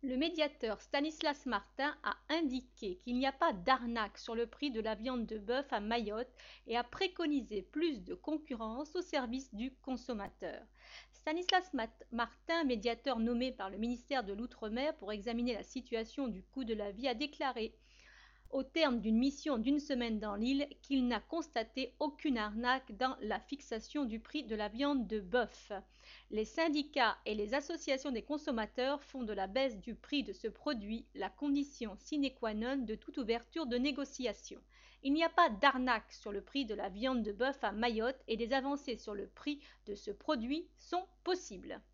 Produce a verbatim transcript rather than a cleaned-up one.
Le médiateur Stanislas Martin a indiqué qu'il n'y a pas d'arnaque sur le prix de la viande de bœuf à Mayotte et a préconisé plus de concurrence au service du consommateur. Stanislas Martin, médiateur nommé par le ministère de l'Outre-mer pour examiner la situation du coût de la vie, a déclaré au terme d'une mission d'une semaine dans l'île qu'il n'a constaté aucune arnaque dans la fixation du prix de la viande de bœuf. Les syndicats et les associations des consommateurs font de la baisse du prix de ce produit la condition sine qua non de toute ouverture de négociation. Il n'y a pas d'arnaque sur le prix de la viande de bœuf à Mayotte et des avancées sur le prix de ce produit sont possibles.